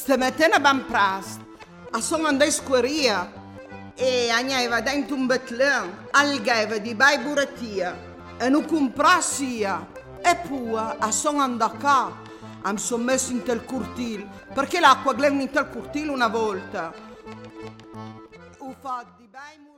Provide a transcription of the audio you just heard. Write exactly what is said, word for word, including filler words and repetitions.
Stamattina ben presto, a sono andata in squaria e andava dentro un betlem, algava di bei buratia e non comprassia. E poi a sono andata qua, mi sono messo in tel cortile, perché l'acqua glenda in tel cortile una volta. Ho fatto di bei